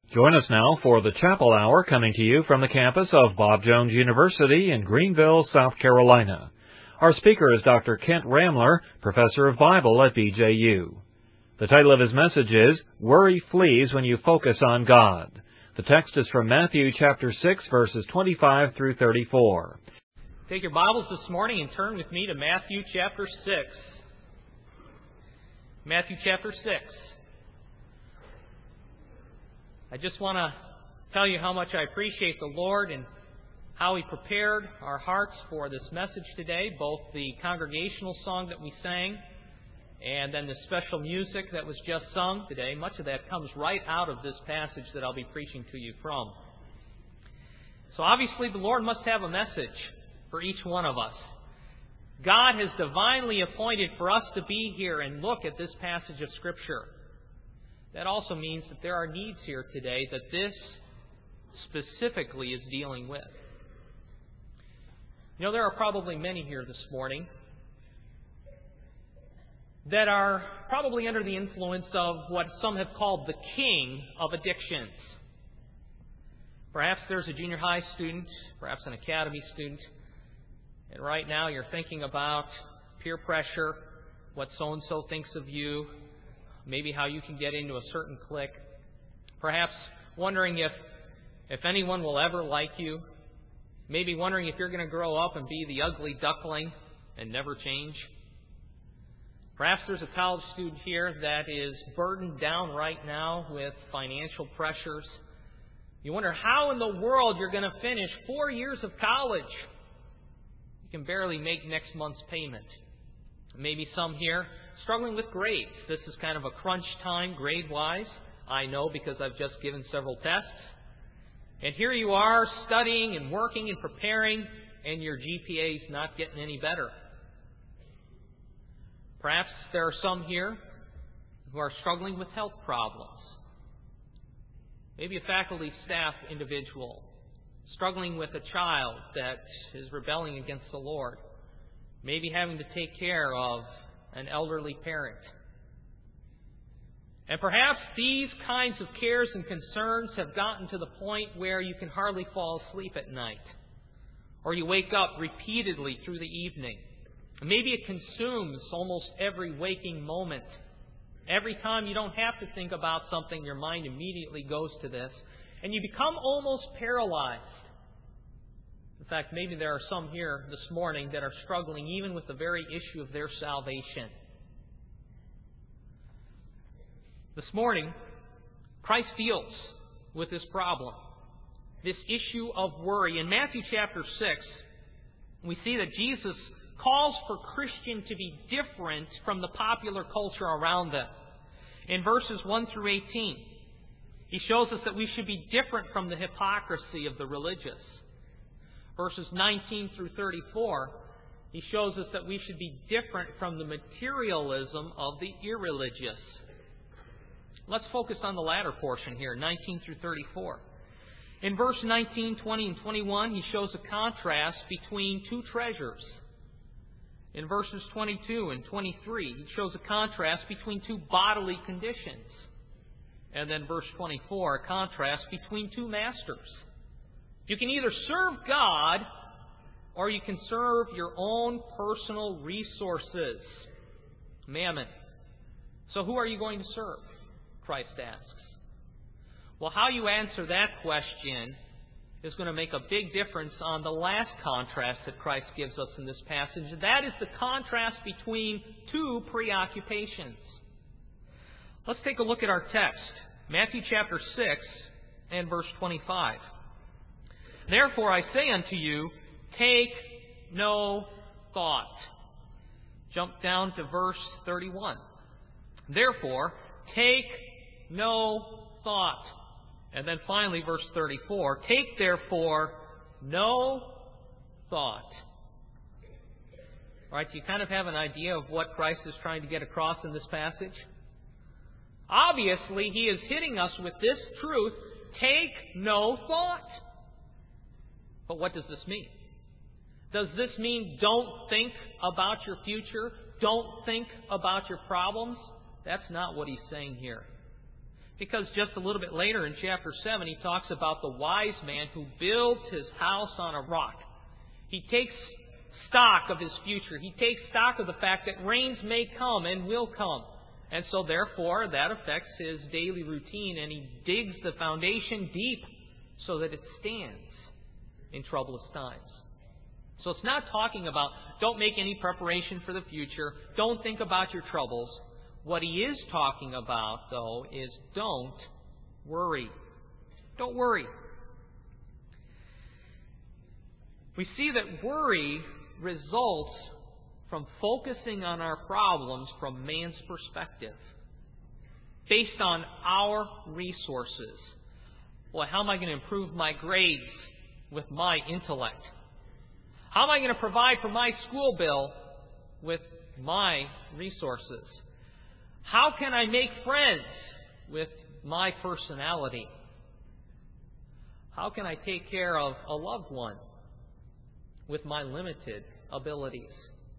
Join us now for the Chapel Hour, coming to you from the campus of Bob Jones University in Greenville, South Carolina. Our speaker is Dr. Kent Ramler, Professor of Bible at BJU. The title of his message is, Worry Flees When You Focus on God. The text is from Matthew chapter 6, verses 25 through 34. Take your Bibles this morning and turn with me to Matthew chapter 6. Matthew chapter 6. I just want to tell you how much I appreciate the Lord and how He prepared our hearts for this message today, both the congregational song that we sang and then the special music that was just sung today. Much of that comes right out of this passage that I'll be preaching to you from. So obviously the Lord must have a message for each one of us. God has divinely appointed for us to be here and look at this passage of Scripture. That also means that there are needs here today that this specifically is dealing with. You know, there are probably many here this morning that are probably under the influence of what some have called the king of addictions. Perhaps there's a junior high student, perhaps an academy student, and right now you're thinking about peer pressure, what so-and-so thinks of you, maybe how you can get into a certain clique. Perhaps wondering if anyone will ever like you. Maybe wondering if you're going to grow up and be the ugly duckling and never change. Perhaps there's a college student here that is burdened down right now with financial pressures. You wonder how in the world you're going to finish 4 years of college. You can barely make next month's payment. Maybe some here struggling with grades. This is kind of a crunch time grade-wise. I know because I've just given several tests. And here you are studying and working and preparing, and your GPA's not getting any better. Perhaps there are some here who are struggling with health problems. Maybe a faculty staff individual struggling with a child that is rebelling against the Lord. Maybe having to take care of an elderly parent. And perhaps these kinds of cares and concerns have gotten to the point where you can hardly fall asleep at night. Or you wake up repeatedly through the evening. Maybe it consumes almost every waking moment. Every time you don't have to think about something, your mind immediately goes to this. And you become almost paralyzed. In fact, maybe there are some here this morning that are struggling even with the very issue of their salvation. This morning, Christ deals with this problem, this issue of worry. In Matthew chapter 6, we see that Jesus calls for Christians to be different from the popular culture around them. In verses 1 through 18, He shows us that we should be different from the hypocrisy of the religious. Verses 19 through 34, He shows us that we should be different from the materialism of the irreligious. Let's focus on the latter portion here, 19 through 34. In verse 19, 20, and 21, He shows a contrast between two treasures. In verses 22 and 23, He shows a contrast between two bodily conditions. And then verse 24, a contrast between two masters. You can either serve God or you can serve your own personal resources. Mammon. So who are you going to serve? Christ asks. Well, how you answer that question is going to make a big difference on the last contrast that Christ gives us in this passage. That is the contrast between two preoccupations. Let's take a look at our text. Matthew chapter 6 and verse 25. Therefore I say unto you, take no thought. Jump down to verse 31. Therefore, take no thought. And then finally, verse 34. Take therefore no thought. All right, you kind of have an idea of what Christ is trying to get across in this passage? Obviously, He is hitting us with this truth. Take no thought. But what does this mean? Does this mean don't think about your future? Don't think about your problems? That's not what He's saying here. Because just a little bit later in chapter 7, he talks about the wise man who builds his house on a rock. He takes stock of his future. He takes stock of the fact that rains may come and will come. And so therefore, that affects his daily routine, and he digs the foundation deep so that it stands in troublous times. So it's not talking about don't make any preparation for the future, don't think about your troubles. What he is talking about, though, is don't worry. Don't worry. We see that worry results from focusing on our problems from man's perspective, based on our resources. Boy, how am I going to improve my grades with my intellect? How am I going to provide for my school bill with my resources? How can I make friends with my personality? How can I take care of a loved one with my limited abilities?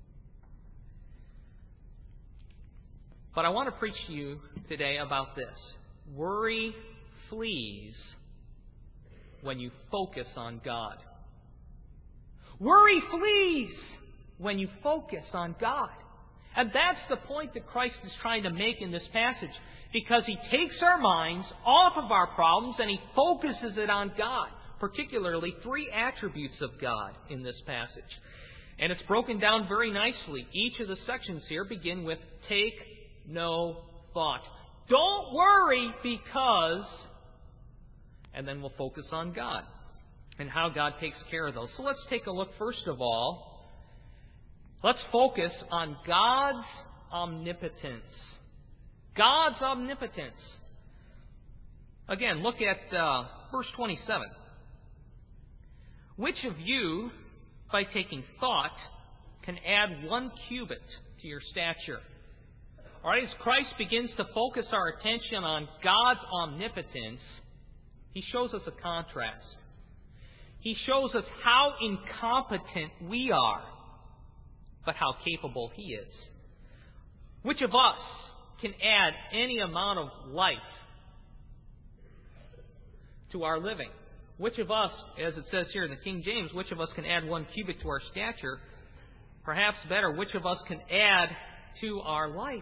But I want to preach to you today about this. Worry flees when you focus on God. Worry flees when you focus on God. And that's the point that Christ is trying to make in this passage, because he takes our minds off of our problems and he focuses it on God, particularly three attributes of God in this passage. And it's broken down very nicely. Each of the sections here begin with take no thought. Don't worry because, and then we'll focus on God and how God takes care of those. So let's take a look first of all. Let's focus on God's omnipotence. God's omnipotence. Again, look at verse 27. Which of you, by taking thought, can add 1 cubit to your stature? All right, as Christ begins to focus our attention on God's omnipotence, he shows us a contrast. He shows us how incompetent we are, but how capable he is. Which of us can add any amount of life to our living? Which of us, as it says here in the King James, which of us can add 1 cubit to our stature? Perhaps better, which of us can add to our life?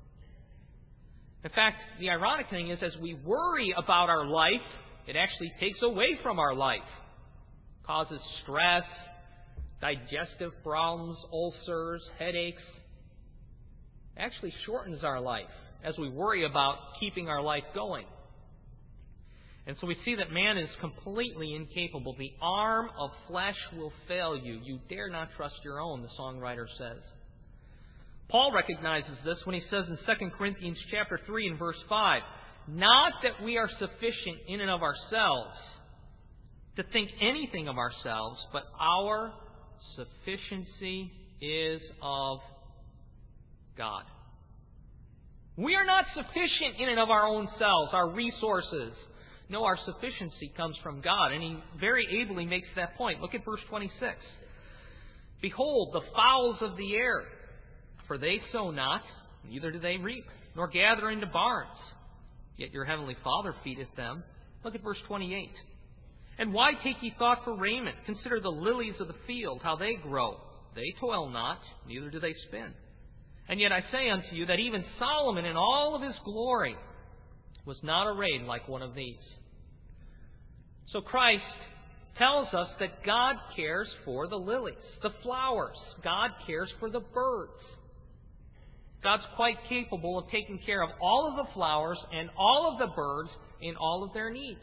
In fact, the ironic thing is, as we worry about our life, it actually takes away from our life. Causes stress, digestive problems, ulcers, headaches. It actually shortens our life as we worry about keeping our life going. And so we see that man is completely incapable. The arm of flesh will fail you. You dare not trust your own, the songwriter says. Paul recognizes this when he says in 2 Corinthians chapter 3 and verse 5, not that we are sufficient in and of ourselves to think anything of ourselves, but our sufficiency is of God. We are not sufficient in and of our own selves, our resources. No, our sufficiency comes from God. And he very ably makes that point. Look at verse 26. Behold, the fowls of the air, for they sow not, neither do they reap, nor gather into barns. Yet your heavenly Father feedeth them. Look at verse 28. And why take ye thought for raiment? Consider the lilies of the field, how they grow. They toil not, neither do they spin. And yet I say unto you that even Solomon in all of his glory was not arrayed like one of these. So Christ tells us that God cares for the lilies, the flowers. God cares for the birds. God's quite capable of taking care of all of the flowers and all of the birds in all of their needs.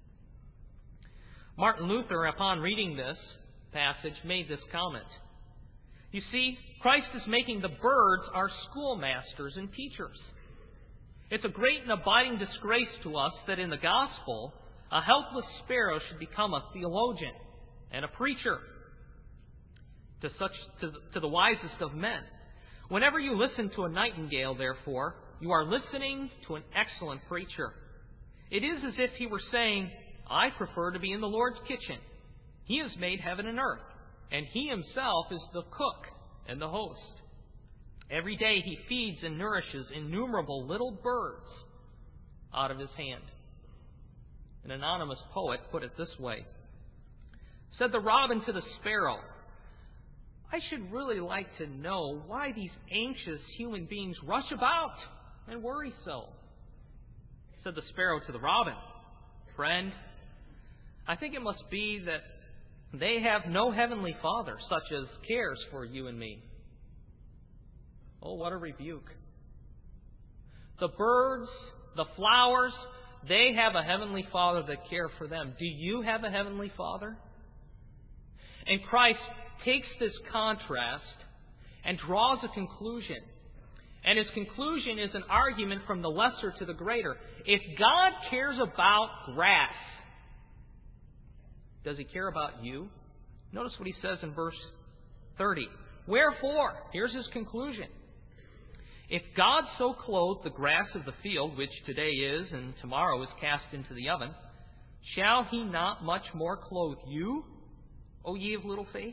Martin Luther, upon reading this passage, made this comment. You see, Christ is making the birds our schoolmasters and teachers. It's a great and abiding disgrace to us that in the gospel, a helpless sparrow should become a theologian and a preacher to the wisest of men. Whenever you listen to a nightingale, therefore, you are listening to an excellent preacher. It is as if he were saying, I prefer to be in the Lord's kitchen. He has made heaven and earth, and he himself is the cook and the host. Every day he feeds and nourishes innumerable little birds. out of his hand. An anonymous poet put it this way. Said the robin to the sparrow, I should really like to know why these anxious human beings rush about and worry so. Said the sparrow to the robin, friend, I think it must be that they have no heavenly Father such as cares for you and me. Oh, what a rebuke. The birds, the flowers, they have a heavenly Father that cares for them. Do you have a heavenly Father? And Christ takes this contrast and draws a conclusion. And his conclusion is an argument from the lesser to the greater. If God cares about grass, does he care about you? Notice what he says in verse 30. Wherefore, here's his conclusion. If God so clothed the grass of the field, which today is and tomorrow is cast into the oven, shall he not much more clothe you, O ye of little faith?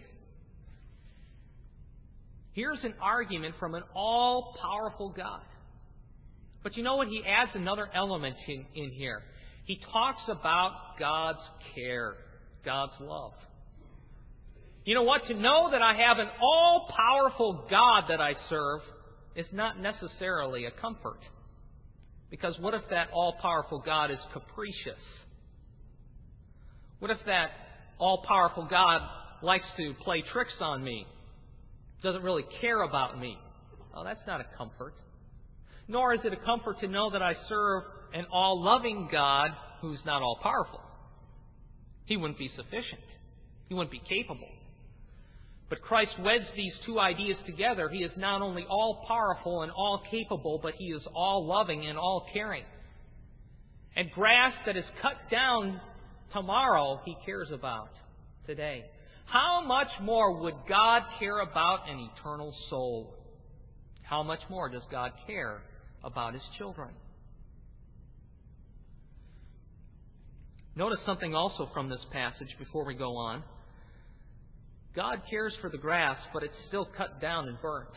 Here's an argument from an all-powerful God. But you know what? He adds another element in here. He talks about God's care, God's love. You know what? To know that I have an all-powerful God that I serve is not necessarily a comfort. Because what if that all-powerful God is capricious? What if that all-powerful God likes to play tricks on me? Doesn't really care about me? Oh, that's not a comfort. Nor is it a comfort to know that I serve an all-loving God who's not all-powerful. He wouldn't be sufficient. He wouldn't be capable. But Christ weds these two ideas together. He is not only all-powerful and all-capable, but he is all-loving and all-caring. And grass that is cut down tomorrow, he cares about today. How much more would God care about an eternal soul? How much more does God care about his children? Notice something also from this passage before we go on. God cares for the grass, but it's still cut down and burnt.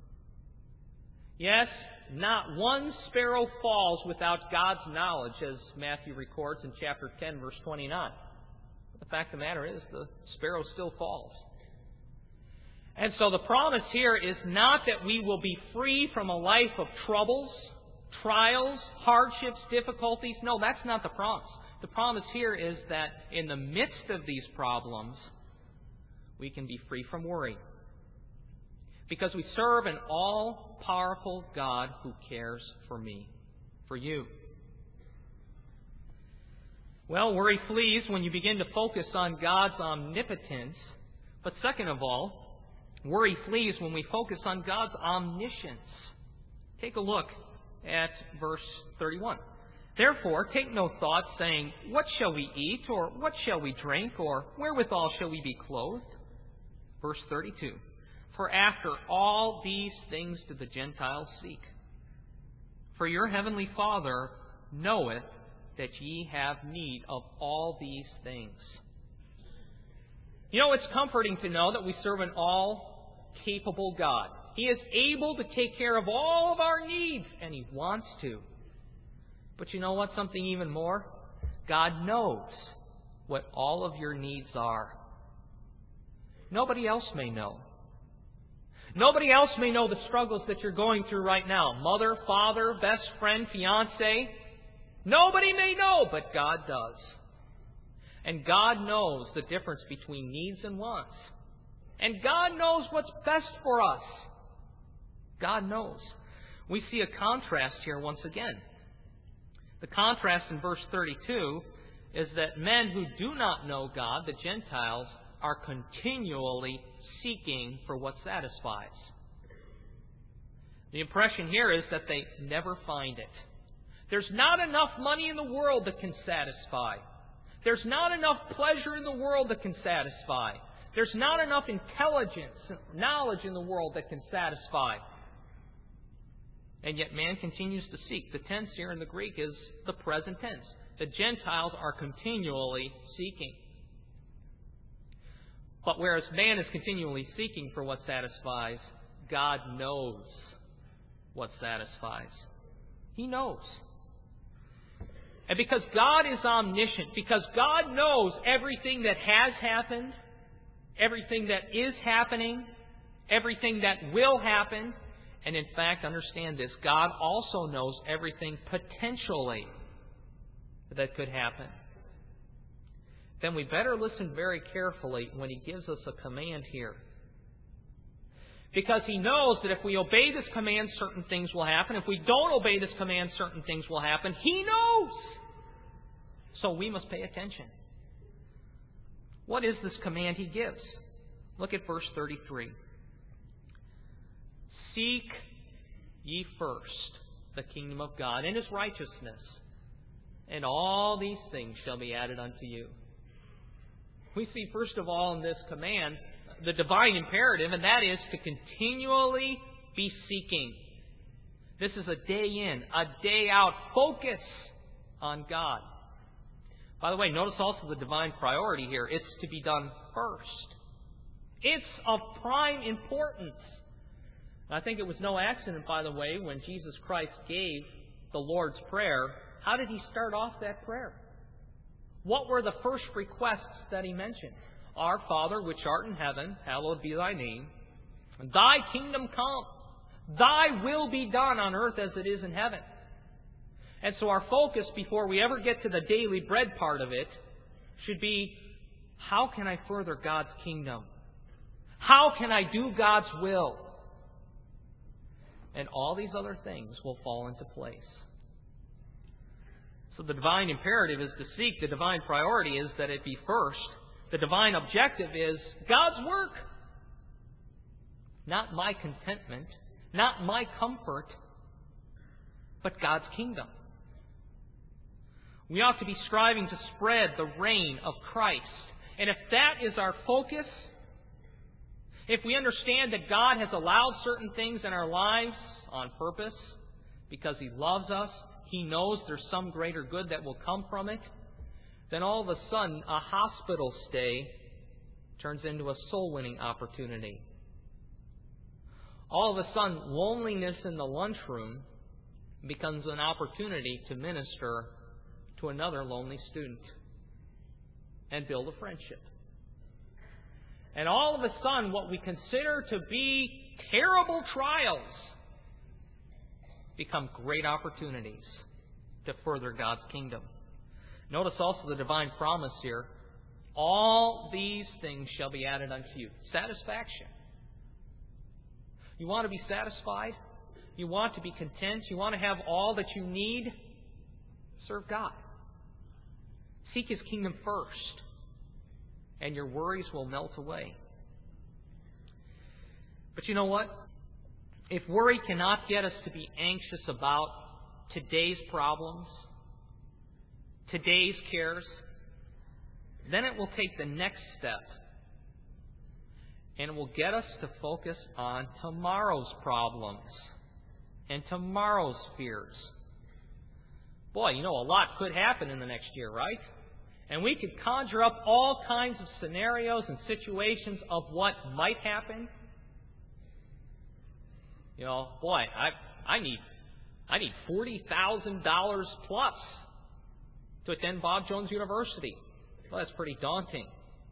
Yes, not one sparrow falls without God's knowledge, as Matthew records in chapter 10, verse 29. But the fact of the matter is, the sparrow still falls. And so the promise here is not that we will be free from a life of troubles, trials, hardships, difficulties. No, that's not the promise. The promise here is that in the midst of these problems, we can be free from worry. Because we serve an all-powerful God who cares for me, for you. Well, worry flees when you begin to focus on God's omnipotence. But second of all, worry flees when we focus on God's omniscience. Take a look at verse 31. Therefore, take no thought, saying, what shall we eat, or what shall we drink, or wherewithal shall we be clothed? Verse 32. For after all these things do the Gentiles seek. For your heavenly Father knoweth that ye have need of all these things. You know, it's comforting to know that we serve an all-capable God. He is able to take care of all of our needs, and He wants to. But you know what? Something even more? God knows what all of your needs are. Nobody else may know. Nobody else may know the struggles that you're going through right now. Mother, father, best friend, fiancé. Nobody may know, but God does. And God knows the difference between needs and wants. And God knows what's best for us. God knows. We see a contrast here once again. The contrast in verse 32 is that men who do not know God, the Gentiles, are continually seeking for what satisfies. The impression here is that they never find it. There's not enough money in the world that can satisfy. There's not enough pleasure in the world that can satisfy. There's not enough intelligence, knowledge in the world that can satisfy. And yet man continues to seek. The tense here in the Greek is the present tense. The Gentiles are continually seeking. But whereas man is continually seeking for what satisfies, God knows what satisfies. He knows. And because God is omniscient, because God knows everything that has happened, everything that is happening, everything that will happen, and in fact, understand this, God also knows everything potentially that could happen, then we better listen very carefully when He gives us a command here. Because He knows that if we obey this command, certain things will happen. If we don't obey this command, certain things will happen. He knows! So we must pay attention. What is this command He gives? Look at verse 33. Seek ye first the kingdom of God and His righteousness, and all these things shall be added unto you. We see, first of all, in this command, the divine imperative, and that is to continually be seeking. This is a day in, a day out focus on God. By the way, notice also the divine priority here. It's to be done first. It's of prime importance. I think it was no accident, by the way, when Jesus Christ gave the Lord's Prayer, how did He start off that prayer? What were the first requests that He mentioned? Our Father, which art in heaven, hallowed be Thy name. Thy kingdom come. Thy will be done on earth as it is in heaven. And so our focus, before we ever get to the daily bread part of it, should be, how can I further God's kingdom? How can I do God's will? And all these other things will fall into place. So the divine imperative is to seek. The divine priority is that it be first. The divine objective is God's work. Not my contentment, not my comfort, but God's kingdom. We ought to be striving to spread the reign of Christ. And if that is our focus, if we understand that God has allowed certain things in our lives on purpose because He loves us, He knows there's some greater good that will come from it, then all of a sudden a hospital stay turns into a soul-winning opportunity. All of a sudden, loneliness in the lunchroom becomes an opportunity to minister to another lonely student and build a friendship. And all of a sudden, what we consider to be terrible trials become great opportunities to further God's kingdom. Notice also the divine promise here. All these things shall be added unto you. Satisfaction. You want to be satisfied? You want to be content? You want to have all that you need? Serve God. Seek His kingdom first, and your worries will melt away. But you know what? If worry cannot get us to be anxious about today's problems, today's cares, then it will take the next step, and it will get us to focus on tomorrow's problems and tomorrow's fears. Boy, you know, a lot could happen in the next year, right? And we could conjure up all kinds of scenarios and situations of what might happen. You know, boy, I need $40,000 plus to attend Bob Jones University. Well, that's pretty daunting.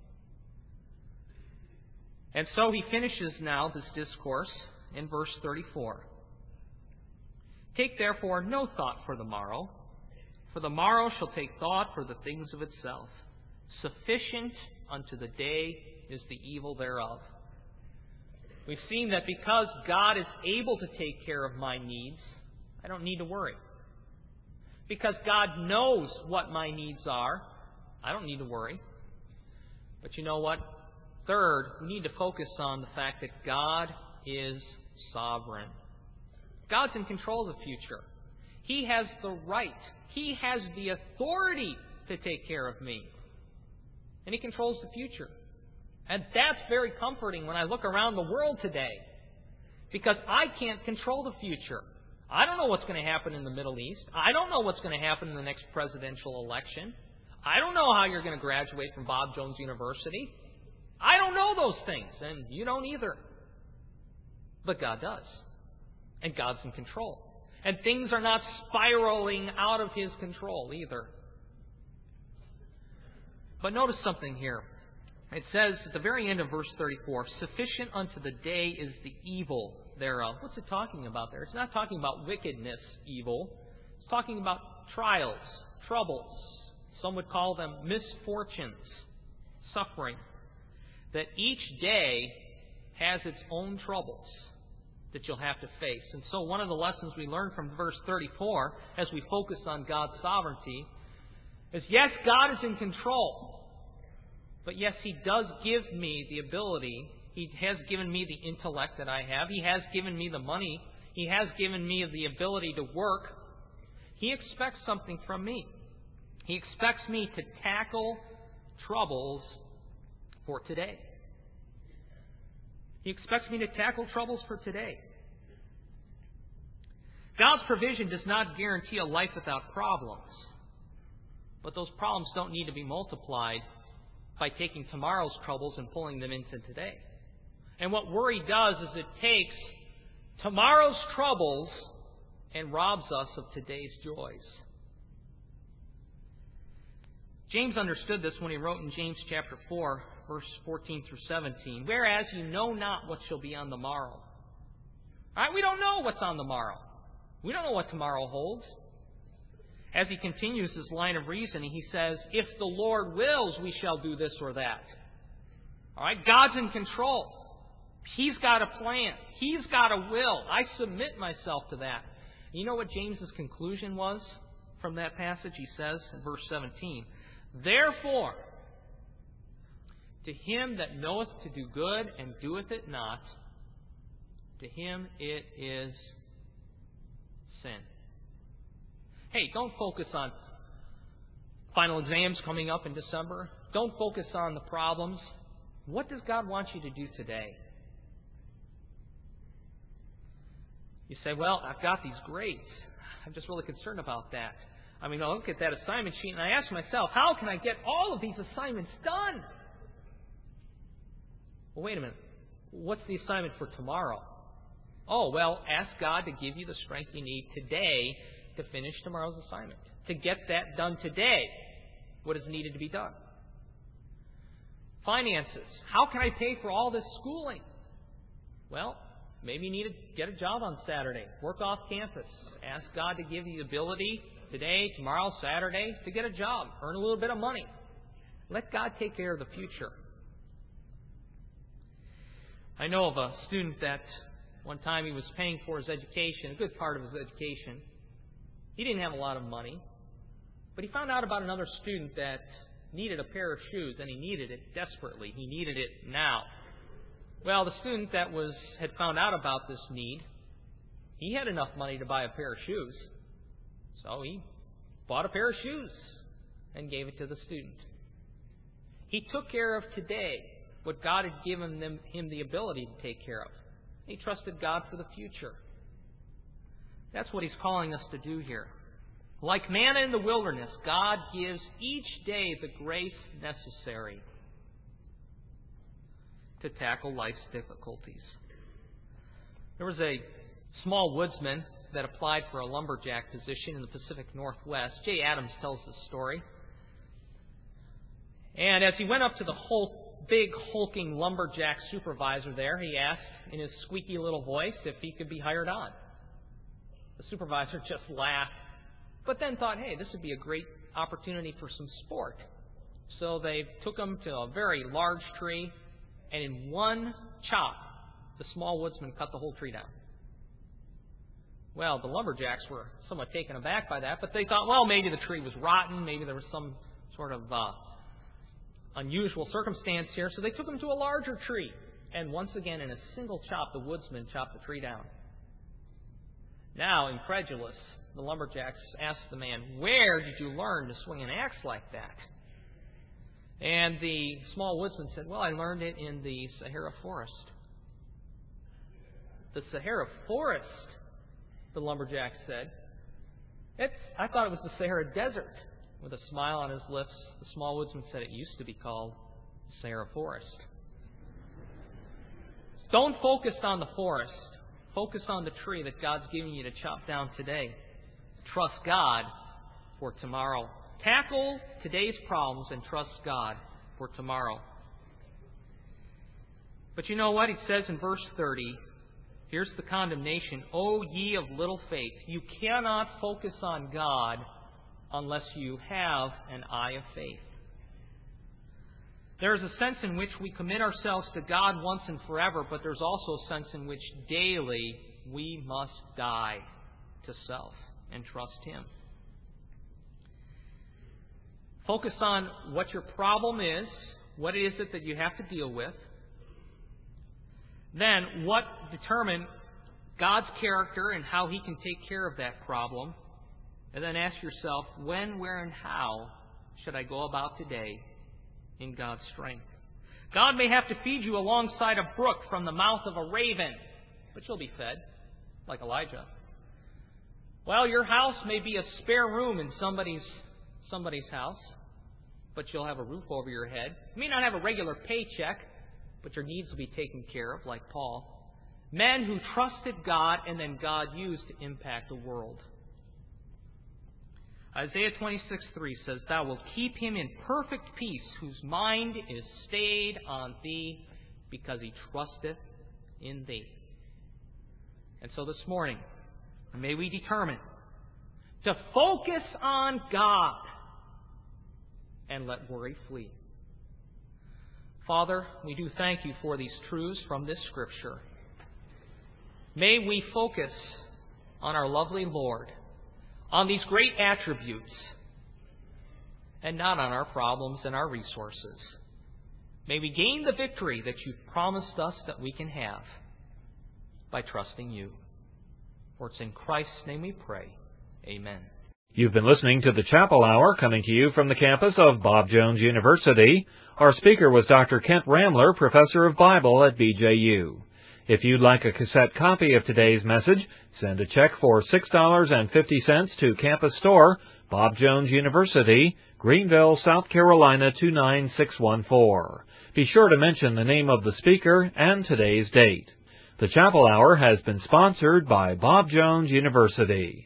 And so he finishes now this discourse in verse 34. Take therefore no thought for the morrow shall take thought for the things of itself. Sufficient unto the day is the evil thereof. We've seen that because God is able to take care of my needs, I don't need to worry. Because God knows what my needs are, I don't need to worry. But you know what? Third, we need to focus on the fact that God is sovereign. God's in control of the future. He has the right. He has the authority to take care of me. And He controls the future. And that's very comforting when I look around the world today. Because I can't control the future. I don't know what's going to happen in the Middle East. I don't know what's going to happen in the next presidential election. I don't know how you're going to graduate from Bob Jones University. I don't know those things, and you don't either. But God does. And God's in control. And things are not spiraling out of His control either. But notice something here. It says at the very end of verse 34, "Sufficient unto the day is the evil thereof." What's it talking about there? It's not talking about wickedness, evil. It's talking about trials, troubles. Some would call them misfortunes, suffering. That each day has its own troubles that you'll have to face. And so one of the lessons we learn from verse 34, as we focus on God's sovereignty, is yes, God is in control. But yes, He does give me the ability. He has given me the intellect that I have. He has given me the money. He has given me the ability to work. He expects something from me. He expects me to tackle troubles for today. He expects me to tackle troubles for today. God's provision does not guarantee a life without problems. But those problems don't need to be multiplied by taking tomorrow's troubles and pulling them into today. And what worry does is it takes tomorrow's troubles and robs us of today's joys. James understood this when he wrote in James chapter 4, verse 14 through 17, "Whereas you know not what shall be on the morrow." All right, we don't know what's on the morrow. We don't know what tomorrow holds. As he continues his line of reasoning, he says, "If the Lord wills, we shall do this or that." All right, God's in control. He's got a plan. He's got a will. I submit myself to that. You know what James's conclusion was from that passage? He says in verse 17, "Therefore, to him that knoweth to do good and doeth it not, to him it is sin." Hey, don't focus on final exams coming up in December. Don't focus on the problems. What does God want you to do today? You say, "Well, I've got these grades. I'm just really concerned about that. I mean, I look at that assignment sheet and I ask myself, how can I get all of these assignments done?" Well, wait a minute. What's the assignment for tomorrow? Oh, well, ask God to give you the strength you need today to finish tomorrow's assignment. To get that done today, what is needed to be done. Finances. How can I pay for all this schooling? Well, maybe you need to get a job on Saturday. Work off campus. Ask God to give you the ability today, tomorrow, Saturday, to get a job. Earn a little bit of money. Let God take care of the future. I know of a student that one time he was paying for his education, a good part of his education. He didn't have a lot of money, but he found out about another student that needed a pair of shoes, and he needed it desperately. He needed it now. Well, the student that had found out about this need, he had enough money to buy a pair of shoes. So he bought a pair of shoes and gave it to the student. He took care of today what God had given him the ability to take care of. He trusted God for the future. That's what He's calling us to do here. Like manna in the wilderness, God gives each day the grace necessary to tackle life's difficulties. There was a small woodsman that applied for a lumberjack position in the Pacific Northwest. Jay Adams tells this story. And as he went up to the big hulking lumberjack supervisor there, he asked in his squeaky little voice if he could be hired on. The supervisor just laughed, but then thought, hey, this would be a great opportunity for some sport. So they took him to a very large tree, and in one chop, the small woodsman cut the whole tree down. Well, the lumberjacks were somewhat taken aback by that, but they thought, well, maybe the tree was rotten, maybe there was some sort of unusual circumstance here, so they took him to a larger tree. And once again, in a single chop, the woodsman chopped the tree down. Now, incredulous, the lumberjacks asked the man, "Where did you learn to swing an axe like that?" And the small woodsman said, "Well, I learned it in the Sahara forest." "The Sahara forest?" the lumberjack said. "I thought it was the Sahara Desert." With a smile on his lips, the small woodsman said, "It used to be called the Sahara forest." Don't focus on the forest. Focus on the tree that God's giving you to chop down today. Trust God for tomorrow. Tackle today's problems and trust God for tomorrow. But you know what? It says in verse 30, here's the condemnation. O ye of little faith, you cannot focus on God unless you have an eye of faith. There is a sense in which we commit ourselves to God once and forever, but there's also a sense in which daily we must die to self and trust Him. Focus on what your problem is, what is it that you have to deal with. Then, what determine God's character and how He can take care of that problem. And then ask yourself, when, where, and how should I go about today in God's strength? God may have to feed you alongside a brook from the mouth of a raven, but you'll be fed, like Elijah. Well, your house may be a spare room in somebody's house, but you'll have a roof over your head. You may not have a regular paycheck, but your needs will be taken care of, like Paul. Men who trusted God and then God used to impact the world. Isaiah 26:3 says, Thou wilt keep him in perfect peace, whose mind is stayed on Thee, because he trusteth in Thee. And so this morning, may we determine to focus on God and let worry flee. Father, we do thank You for these truths from this Scripture. May we focus on our lovely Lord, on these great attributes, and not on our problems and our resources. May we gain the victory that You've promised us that we can have by trusting You. For it's in Christ's name we pray. Amen. You've been listening to the Chapel Hour, coming to you from the campus of Bob Jones University. Our speaker was Dr. Kent Ramler, Professor of Bible at BJU. If you'd like a cassette copy of today's message, send a check for $6.50 to Campus Store, Bob Jones University, Greenville, South Carolina 29614. Be sure to mention the name of the speaker and today's date. The Chapel Hour has been sponsored by Bob Jones University.